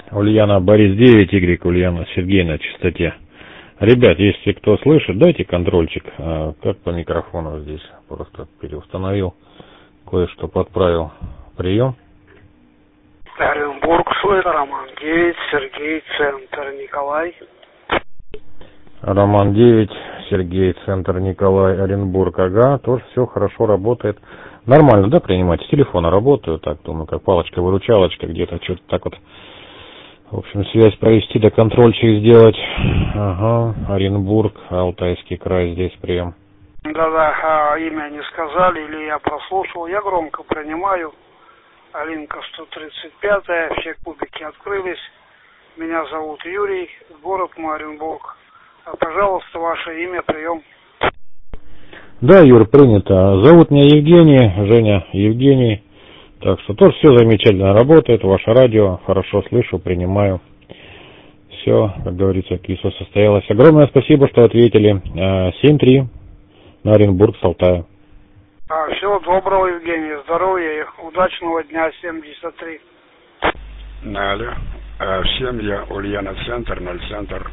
Ульяна, Борис 9, Y, Ульяна, Сергей на частоте. Ребят, если кто слышит, дайте контрольчик. Как по микрофону здесь? Просто переустановил, кое-что подправил. Прием. Оренбург, слышит, Роман 9, Сергей, центр, Николай. Роман 9, Сергей, центр, Николай, Оренбург. Ага, тоже все хорошо работает. Нормально, да, принимать? С телефона работаю, так, думаю, как палочка-выручалочка, где-то что-то так вот. В общем, связь провести, да контрольчик сделать. Ага, Оренбург, Алтайский край, здесь прием. Да-да, имя не сказали, или я прослушал. Я громко принимаю. Алинка 135, все кубики открылись. Меня зовут Юрий, город мой Оренбург. Пожалуйста, ваше имя, прием. Да, Юр, принято. Зовут меня Евгений, Женя Евгений. Так что тоже все замечательно работает, ваше радио, хорошо слышу, принимаю. Все, как говорится, КИСО состоялось. Огромное спасибо, что ответили. 7-3 на Оренбург с Алтая. Всего доброго, Евгений, здоровья и удачного дня, 73. Алло. Всем я Ульяна, центр, 0 центр.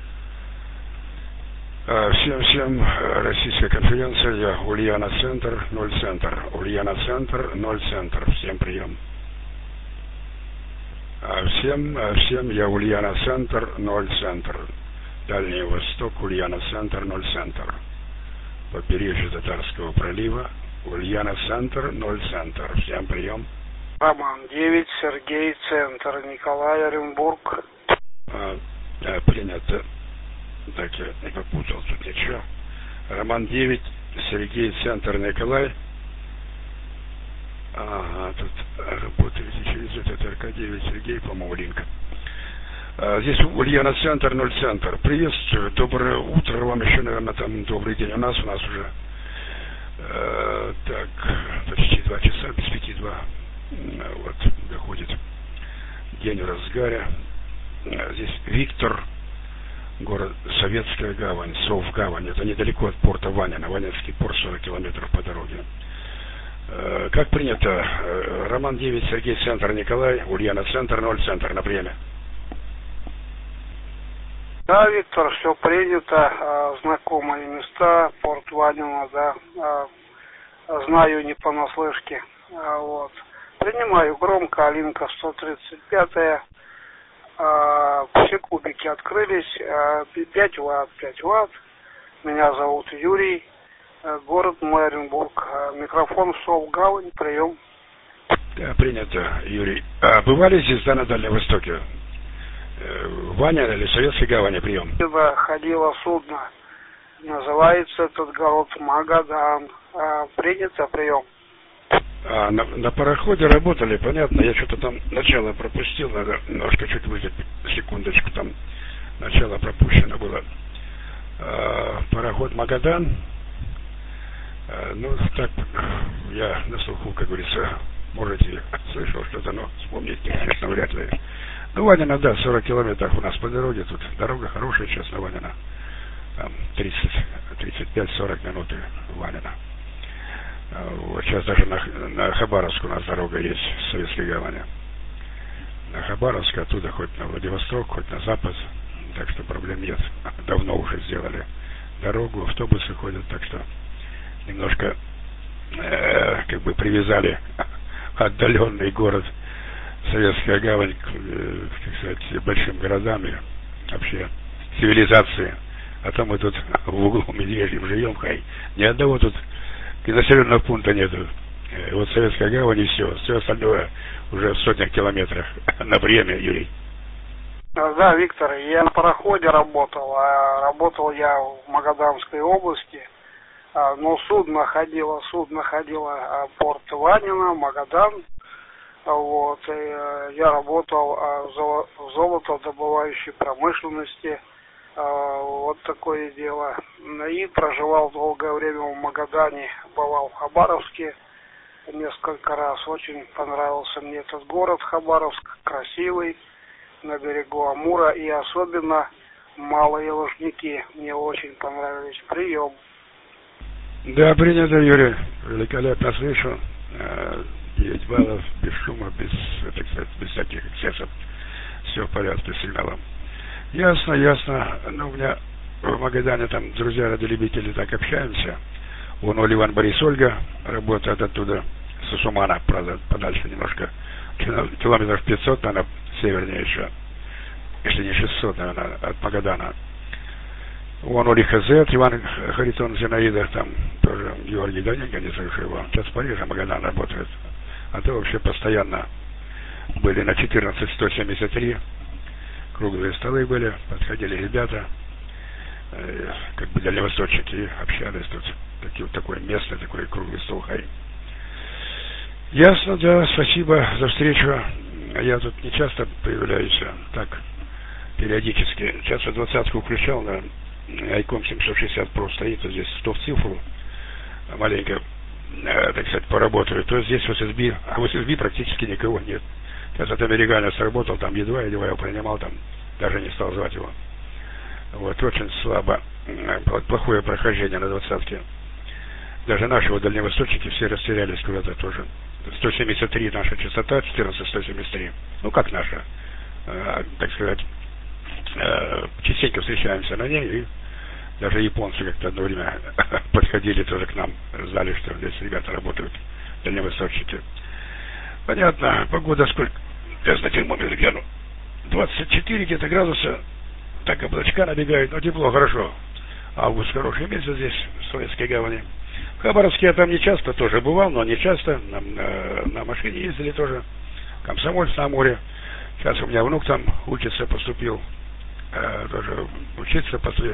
Всем Российская конференция, я Ульяна, центр, 0 центр. Ульяна, центр, 0 центр. Всем прием. Всем я Ульяна, центр, 0 центр. Дальний Восток, Ульяна, центр, 0 центр. Побережье Татарского пролива, Ульяна, центр, 0 центр. Всем прием. Роман 9, Сергей, центр, Николай, Оренбург. Принято. Так, я не попутал тут ничего. Роман 9, Сергей, центр, Николай. Ага, тут работаете через этот РК9, Сергей, по-моему, линк. Здесь Ульяна, центр, 0 центр. Приветствую, доброе утро вам еще, наверное, там добрый день. У нас уже так, почти 2 часа, без 5-2. Вот, доходит день в разгаре. Здесь Виктор, город Советская гавань, Совгавань. Это недалеко от порта Ванина. Ванинский порт 40 километров по дороге. Как принято, Роман 9, Сергей, центр, Николай, Ульяна, центр, 0 центр, на время. Да, Виктор, все принято, знакомые места, порт Ванина, да, знаю не понаслышке, вот. Принимаю громко, Алинка 135, все кубики открылись, 5 ватт, меня зовут Юрий, город мой Оренбург, микрофон Совгавань, прием. Да, принято, Юрий. Бывали здесь, да, на Дальнем Востоке? Ваня или Советской гавани, прием? Ходило судно, называется этот город Магадан, принято, прием. На пароходе работали, понятно, я что-то там начало пропустил, надо немножко чуть выжать, секундочку, там начало пропущено было. Пароход Магадан, ну так, я на слуху, как говорится, можете, слышал что-то, но вспомнить, конечно, вряд ли. Ну, Ванина, да, 40 километров у нас по дороге, тут дорога хорошая сейчас на Ванина, там 35-40 минут Ванина. Вот сейчас даже на Хабаровск у нас дорога есть с Советской гавани. На Хабаровск, оттуда хоть на Владивосток, хоть на Запад, так что проблем нет. Давно уже сделали дорогу, автобусы ходят, так что немножко как бы привязали отдаленный город Советская гавань к, так сказать, большим городам и вообще цивилизации. А то мы тут в углу Медвежьем живем, ни одного тут населенного пункта нету. Вот Советская гавань и все остальное уже в сотнях километрах на время, Юрий. Да, Виктор, я на пароходе работал, работал я в Магаданской области, но судно ходило порт Ванина, Магадан, вот, и я работал в золотодобывающей промышленности, вот такое дело, и проживал долгое время в Магадане, бывал в Хабаровске несколько раз, очень понравился мне этот город Хабаровск, красивый, на берегу Амура, и особенно Малые Лужники мне очень понравились. Прием. Да, принято, Юрий. Великолепно слышу. 9 баллов, без шума, без, так сказать, без всяких эксцессов. Все порядке с сигналом. Ясно, ясно. Ну, у меня в Магадане там друзья радиолюбители, так общаемся. Вон Иван Борис Ольга работает оттуда, с Сусумана, правда, подальше немножко. Километров 500, наверное, севернее еще. Если не 600, наверное, от Магадана. Вон Оли Хазет, Иван Харитон Зинаида, там тоже Георгий Даненко, не слышу его. Сейчас в Париже Магадан работает. А то вообще постоянно были на 14-173. Круглые столы были, подходили ребята, как бы дальневосточники, общались тут. Такое место, такой круглый стол хай. Ясно, да, спасибо за встречу. Я тут не часто появляюсь, так, периодически. Сейчас я 20-ку включал на Айком 760 Pro стоит, вот здесь 100 в цифру, маленько, так сказать, поработаю. То здесь в SSB, а в SSB практически никого нет. Сейчас от американец работал, там едва его принимал, там даже не стал звать его. Вот, очень слабо, плохое прохождение на 20-ке. Даже наши вот дальневосточники все растерялись куда-то тоже. 173 наша частота, 14173. Ну, как наша, так сказать, частенько встречаемся на ней, и даже японцы как-то одно время подходили тоже к нам, знали, что здесь ребята работают, дальневосточники. Понятно, погода сколько? Я на термометре гляну. 24 где-то градуса, так облачка набегают, но тепло, хорошо. Август хороший месяц здесь, в Советской гавани. В Хабаровске я там не часто тоже бывал, но не часто. На машине ездили тоже. Комсомольск на море. Сейчас у меня внук там учится, поступил. Тоже учиться после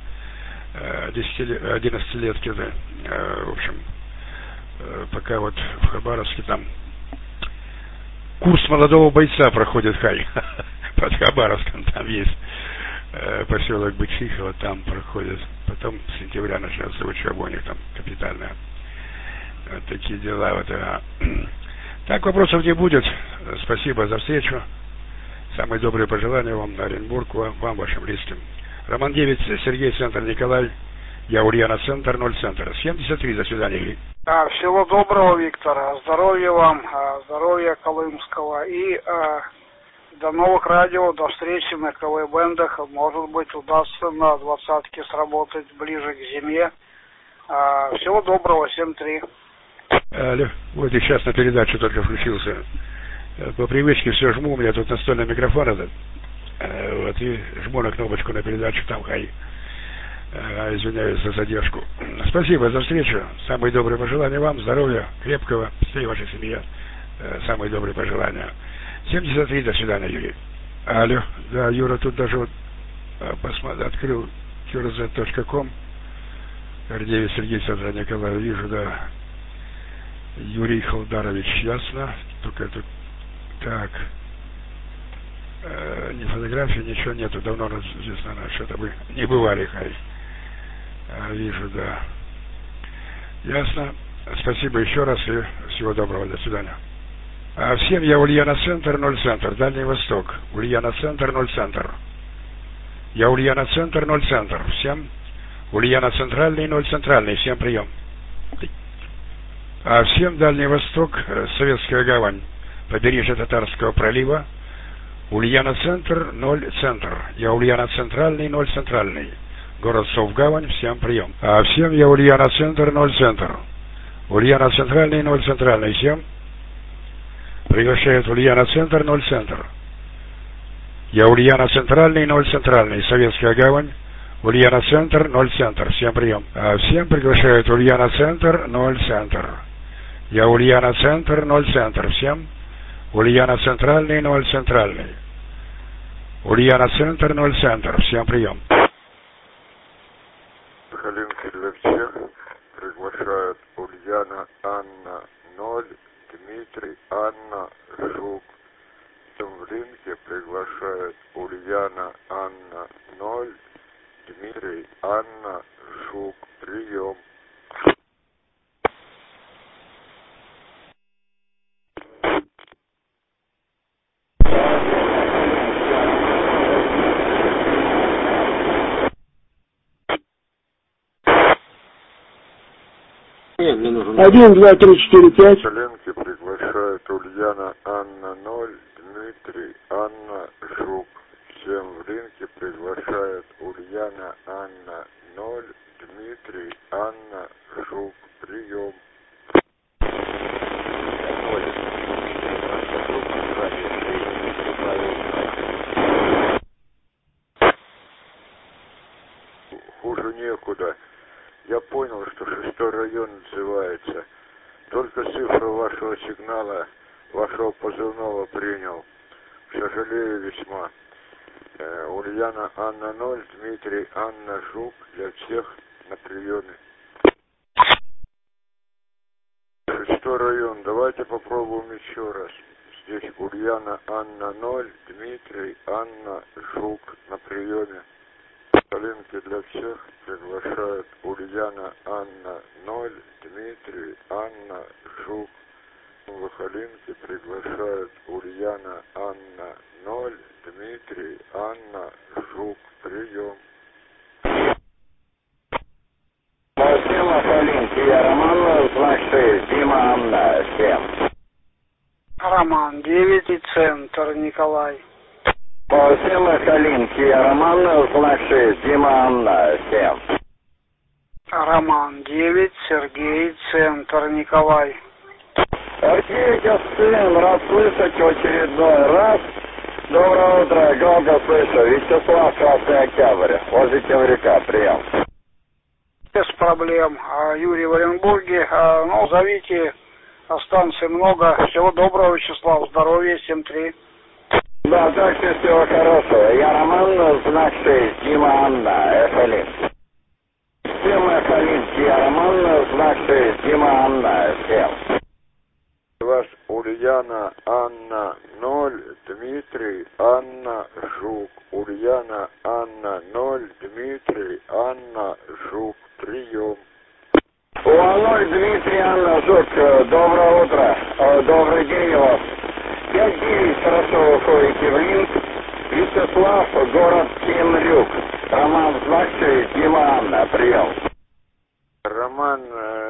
11 лет где-то. В общем, пока вот в Хабаровске там курс молодого бойца проходит, хай. Под Хабаровском там есть поселок Бычихово, там проходит. Потом с сентября начнется учеба у них там капитальная. Вот такие дела. Вот, Так, вопросов не будет. Спасибо за встречу. Самые добрые пожелания вам на Оренбург, вам вашим близким. Роман 9, Сергей, центр Николай. Я Ульяна, центр, 0 центр. 73, до свидания. Всего доброго, Виктор. Здоровья вам, здоровья Колымского. И до новых радио, до встречи на КВ-бендах. Может быть, удастся на 20-ке сработать ближе к зиме. Всего доброго, 7-3. Алло, вот и сейчас на передачу только включился. По привычке все жму, у меня тут настольный микрофон этот. Вот, и жму на кнопочку на передачу, там хай. Извиняюсь за задержку. Спасибо за встречу. Самые добрые пожелания вам, здоровья, крепкого, всей вашей семье. Самые добрые пожелания. 73, до свидания, Юрий. Алло, да, Юра тут даже вот открыл qrz.com. Гордеев Сергей, центр Николая, вижу, да. Юрий Халдарович, ясно. Только тут так. Ни фотографии, ничего нету. Давно здесь, наверное, что-то вы не бывали, хай. Вижу, да. Ясно. Спасибо еще раз и всего доброго. До свидания. Всем я Ульяна, центр, 0 центр. Дальний Восток. Ульяна, центр, 0 центр. Я Ульяна, центр, 0 центр. Всем Ульяна, центральный, 0 центральный. Всем прием. Всем Дальний Восток, Советская гавань, побережье Татарского пролива. Ульяна, центр, 0 центр. Я Ульяна, центральный, 0 центральный. Город Совгавань, всем прием. Всем я Ульяна, центр, 0 центр. Ульяна, центральный, 0 центральный. Всем приглашает Ульяна, центр, 0 центр. Я Ульяна, центральный, 0 центральный. Советская гавань. Ульяна, центр, 0 центр. Всем прием. Всем приглашает Ульяна, центр, 0 центр. Я Ульяна, центр, 0 центр. Всем Ульяна, центральный, 0 центральный. Ульяна, центр, 0 центр. Всем прием. Халинки для всех приглашает Ульяна, Анна, 0, Дмитрий, Анна, Жук. В линке приглашает Ульяна, Анна, 0, Дмитрий, Анна, Жук. Прием. Мне нужен 1, 2, 3, 4, 5. Ленки приглашает Ульяна, Анна, 0, Дмитрий, Анна, Жук. некуда. Я понял, что 6-й район называется. Только цифру вашего сигнала, вашего позывного принял. Сожалею весьма. Ульяна Анна 0, Дмитрий Анна Жук для всех на приеме. 6-й район, давайте попробуем еще раз. Здесь Ульяна Анна 0, Дмитрий Анна Жук на приеме. Калинки для всех приглашают Ульяна Анна 0, Дмитрий Анна Жук. Выхолинки приглашают Ульяна Анна 0, Дмитрий Анна Жук. Прием. Всем Выхолинки, я Роман, знак 6, Дима Анна 7. Роман 9 и центр Николай. Всем Выхолинки, я Роман, знак 6, Дима Анна 7. Роман 9, Сергей, центр Николай. Архиепископ сын, рад слышать в очередной раз. Доброе утро, громко слышу. Вячеслав, Красный Октябрь, возле Темрюка, прием. Без проблем. Юрий в Оренбурге. Ну, зовите, станций много. Всего доброго, Вячеслав. Здоровья, 7-3. Да, также всего хорошего. Я Роман, знак 6, Дима Анна, Эхолин. Всем Эхолинки, я Роман, знак 6, Дима Анна, всем. Вас Ульяна Анна 0, Дмитрий Анна Жук. Ульяна Анна 0, Дмитрий Анна Жук. Прием. 0, Дмитрий Анна Жук, доброе утро. Добрый день у вас. 5-9, хорошо выходите в линк. Вячеслав, город Темрюк. Роман, знак 6, Дима Анна, прием. Роман,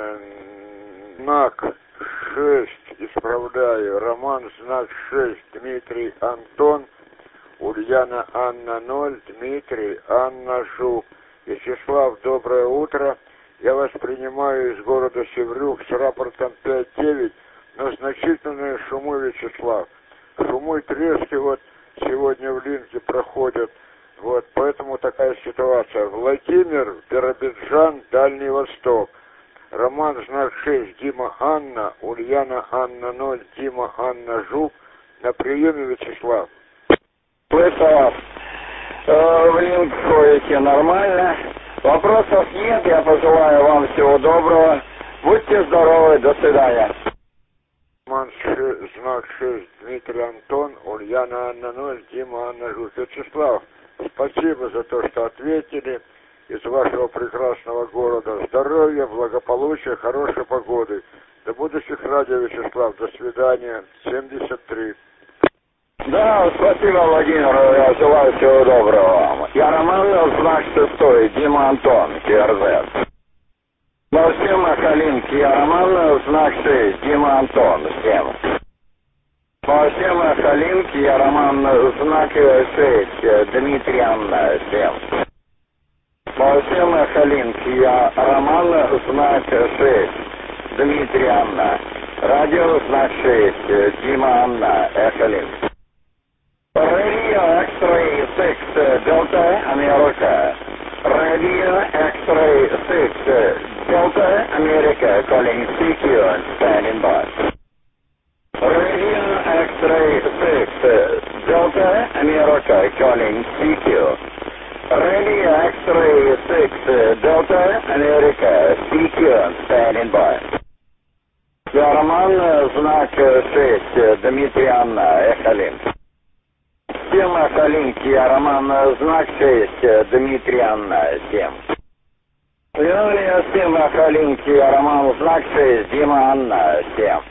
знак 6, исправляю. Роман, знак 6, Дмитрий Антон. Ульяна Анна 0, Дмитрий Анна Жук. Вячеслав, доброе утро. Я вас принимаю из города Севрюк с рапортом 5-9, но значительные шумы, Вячеслав. Шумы и трески вот сегодня в линке проходят. Вот, поэтому такая ситуация. Владимир, Биробиджан, Дальний Восток. Роман, знак 6, Дима Анна, Ульяна Анна 0, Дима Анна Жук. На приеме, Вячеслав. Слышу вас. В линк ходите нормально. Вопросов нет, я пожелаю вам всего доброго. Будьте здоровы, до свидания. Роман, знак 6, Дмитрий Антон, Ульяна Анна 0, Дима Анна Жук. Вячеслав, спасибо за то, что ответили. Из вашего прекрасного города. Здоровья, благополучия, хорошей погоды. До будущих радио, Вячеслав. До свидания. 73. Да, спасибо, Владимир. Я желаю всего доброго вам. Я Роман, знак 6, Дима Антон, КРЗ. Всем Ахалинки, я Роман, знак 6, Дима Антон, всем. Всем Ахалинки, я Роман, знак 6, Дмитрий Анна, всем. Всем Эхолинки, я Роман, знак 6, Дмитрий Анна. Радио, знак 6, Дима Анна, Эхолин. Radio X-Ray 6, Delta, America. Radio X-Ray 6, Delta, America, calling CQ and standing by. Radio X-Ray 6, Delta, America, calling CQ. Radio X-Ray 6, Delta, America, CQ, standing by. Я Роман, знак 6, Дмитрий Анна, Эхолин. Всем Эхолинки, я Роман, знак 6, Дмитрий Анна, 7. Всем Эхолинки, я Роман, знак 6, Дима Анна, 7.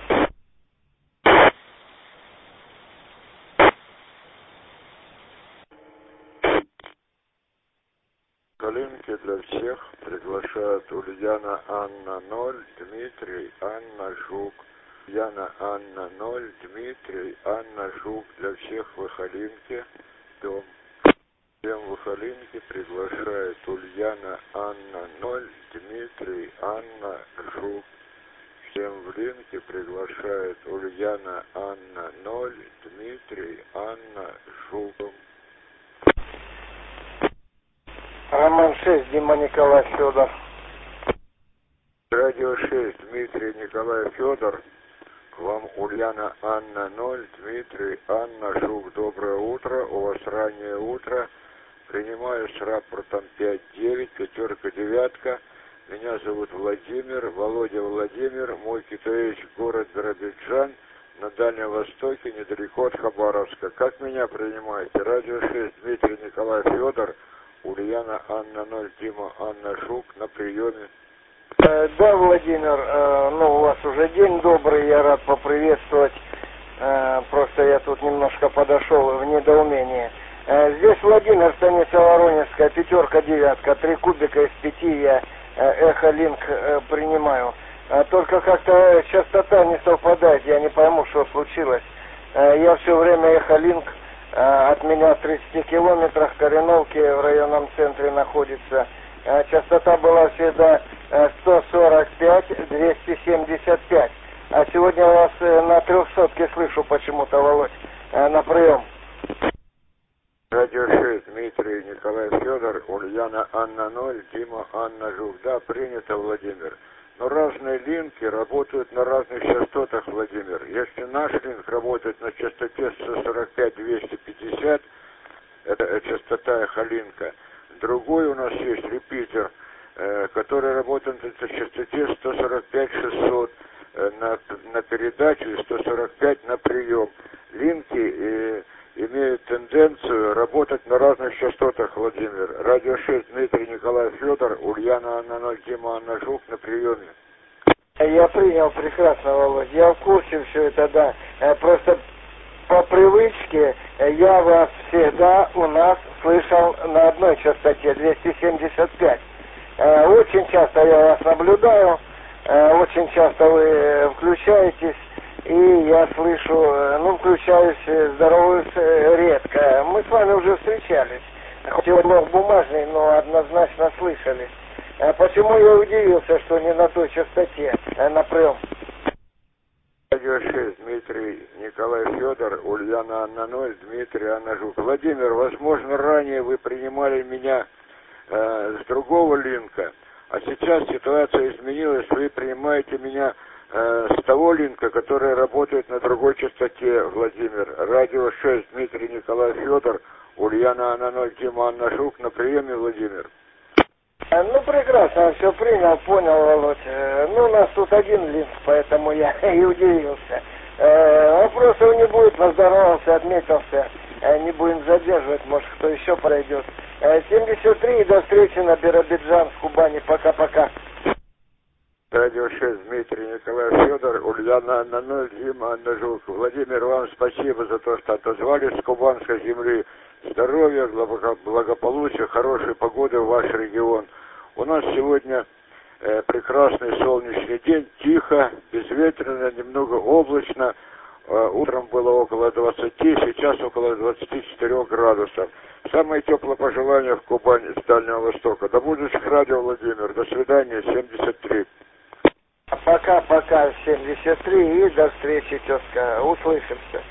Калинки для всех приглашают Ульяна Анна 0, Дмитрий Анна Жук. Ульяна Анна 0, Дмитрий Анна Жук для всех в Выхолинке. Дом. Всем в Выхолинке приглашает Ульяна Анна 0, Дмитрий Анна Жук. Всем в Линке приглашает Ульяна Анна 0, Дмитрий Анна Жук. Роман 6, Дима Николай Федор. Радио 6, Дмитрий Николай Федор. К вам Ульяна Анна 0, Дмитрий Анна Жук. Доброе утро, у вас раннее утро. Принимаю с рапортом 5-9, пятерка, девятка. Меня зовут Владимир, Володя Владимир, мой китаец, город Биробиджан, на Дальнем Востоке, недалеко от Хабаровска. Как меня принимаете? Радио 6, Дмитрий Николай Федор, Ульяна Анна 0, Дима Анна Жук, на приеме. Да, Владимир, у вас уже день добрый, я рад поприветствовать. Просто я тут немножко подошел в недоумении. Здесь Владимир, станица Воронежская, пятерка, девятка, 3 кубика из 5 я Эхолинк принимаю. Только как-то частота не совпадает, я не пойму, что случилось. Я все время Эхолинк, от меня в 30 километрах, Кореновки в районном центре находится. Частота была всегда 145-275. А сегодня вас на 300-ке слышу почему-то, Володь, на прием. Радио 6, Дмитрий Николай Федор, Ульяна Анна 0, Дима Анна Жук. Да, принято, Владимир. Но разные линки работают на разных частотах, Владимир. Если наш линк работает на частоте 145-250, это частота эхолинка. Другой у нас есть репитер, который работает на частоте 145-600 на передачу и 145 на прием. Линки имеют тенденцию работать на разных частотах, Владимир. Радио 6, Дмитрий Николай Федор, Ульяна Анна 0, Дима Анна Жук, на приеме. Я принял прекрасно, Володь. Я в курсе все это, да. Просто по привычке я вас всегда у нас слышал на одной частоте, 275. Очень часто я вас наблюдаю, очень часто вы включаетесь, и я слышу, включаюсь, здороваюсь редко. Мы с вами уже встречались, хоть и блок бумажный, но однозначно слышались. Почему я удивился, что не на той частоте, на прием? Радио 6, Дмитрий Николай Федор, Ульяна Анна 0, Дмитрий Анна Жук. Владимир, возможно, ранее вы принимали меня с другого линка, а сейчас ситуация изменилась, вы принимаете меня с того линка, который работает на другой частоте, Владимир. Радио 6, Дмитрий Николай Федор, Ульяна Анна 0, Дима Анна Жук, на приеме, Владимир. Прекрасно, все принял, понял, Володь. У нас тут один линк, поэтому я и удивился. Вопросов не будет, поздоровался, отметился. Не будем задерживать, может, кто еще пройдет. 73, до встречи на Биробиджан, в Кубани. Пока-пока. Радио 6, Дмитрий Николай Федор, Ульяна Анна 0, Дима Анна Жук. Владимир, вам спасибо за то, что отозвались с кубанской земли. Здоровья, благополучия, хорошей погоды в ваш регион. У нас сегодня прекрасный солнечный день, тихо, безветренно, немного облачно. Утром было около 20, сейчас около 24 градусов. Самое теплое пожелание в Кубани с Дальнего Востока. До будущих радио, Владимир. До свидания, 73. Пока, 73, и до встречи, тезка. Услышимся.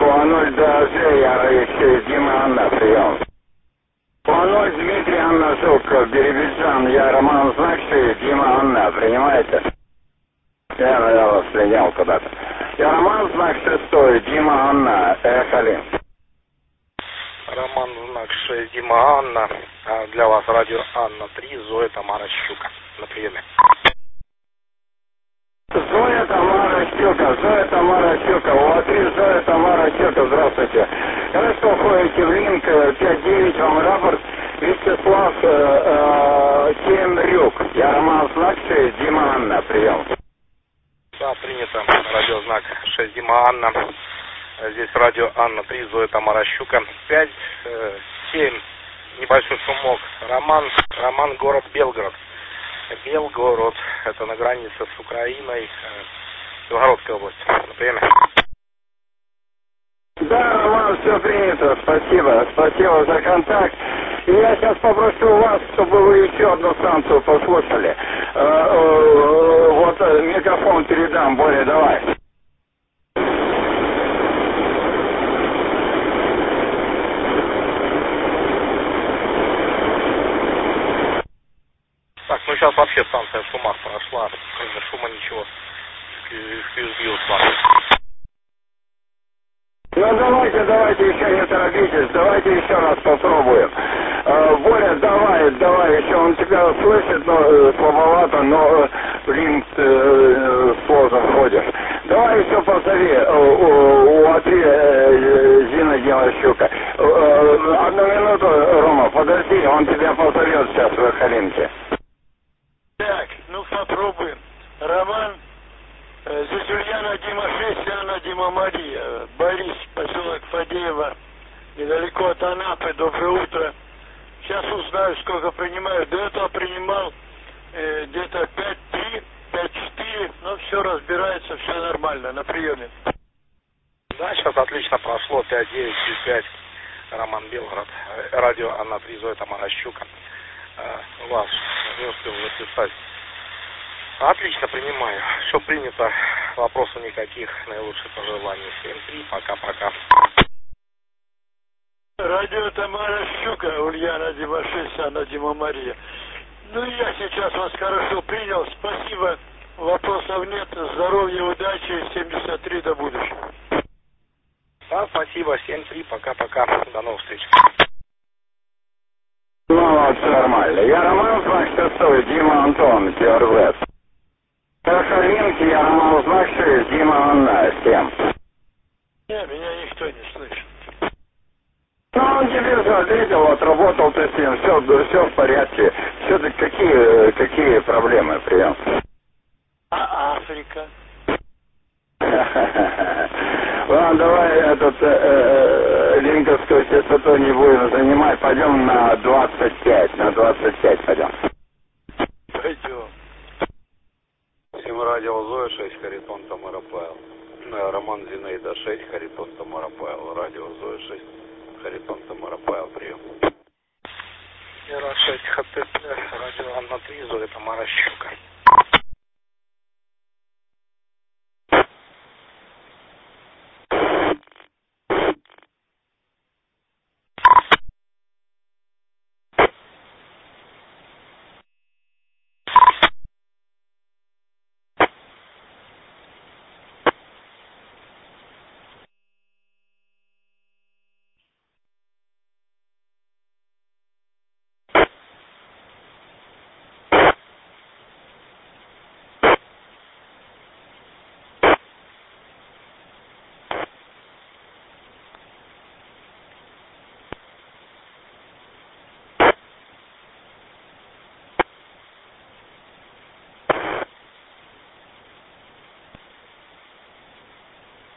Дмитрий Анна Жук. Юг, Биробиджан, я Роман Знакший, Дима Анна, принимаете? Я, наверное, слинял куда-то. Я Роман, знак 6, Дима Анна, Эхолин. Роман, знак 6, Дима Анна. Для вас радио Анна 3, Зоя Тамара Щука. На приеме. Зоя Тамара Щука, Латвия, Зоя Тамара Щука, здравствуйте. Хорошо ходите в линк 5-9, вам рапорт, Вячеслав Темрюк. Я Роман, знак 6, Дима Анна, прием. Да, принято. Радиознак 6, Дима Анна. Здесь радио Анна 3, Зоя Тамара Щука. 5, 7, небольшой шумок. Роман, город Белгород. Белгород, это на границе с Украиной, Белгородская область. На приеме. Да, Роман, все принято. Спасибо за контакт. И я сейчас попрошу вас, чтобы вы еще одну станцию послушали. Вот микрофон передам, Боря, давай. Так, ну сейчас вообще станция в шумах прошла. Кроме шума ничего. Сбил с вами. Ну давайте еще не торопитесь, давайте еще раз попробуем. Боря, давай, еще он тебя слышит, но слабовато, но блин, сложно ходишь. Давай еще позови у Латвии Зина Демощука. Одну минуту, Рома, подожди, он тебя позовет сейчас в Эхолинке. Так, ну попробуем. Роман, здесь Ульяна Дима 6, Анна Дима Мария. Борис, поселок Фадеево, недалеко от Анапы. Доброе утро. Сейчас узнаю, сколько принимаю. До этого принимал где-то 5-3, 5-4, но все разбирается, все нормально, на приеме. Да, сейчас отлично прошло. 5-9, 5-5. Роман, Белгород. Радио Анна 3, Зоя Тамара Щука. Вас не успел записать. Отлично, принимаю. Все принято. Вопросов никаких. Наилучшие пожелания. 7-3. Пока-пока. Радио Тамара Щука, Ульяна Дима 6, Анна Дима Мария. Ну и я сейчас вас хорошо принял. Спасибо. Вопросов нет. Здоровья, удачи. 73 до будущего. Да, спасибо. 7-3. Пока-пока. До новых встреч. Ну, все нормально. Я Роман, знак 6, Дима Антон, ТРЗ. Эхолинки, я Роман, знак 6, Дима Анна, 7. Не, меня никто не слышит. Ну, он тебе же ответил, отработал ты с ним, все в порядке. Все-таки какие проблемы, прием? А Африка? Ладно, давай линковскую частоту не будем занимать, пойдем на 25 пойдем. Пойдем. Всем радио Зоя 6, Харитон Тамара Павел. Роман Зинаида 6, Харитон Тамара Павел. Радио Зоя 6, Харитон Тамара Павел, прием. Ира 6, ХТП, радио Анна 3, Зоя Тамара Щука.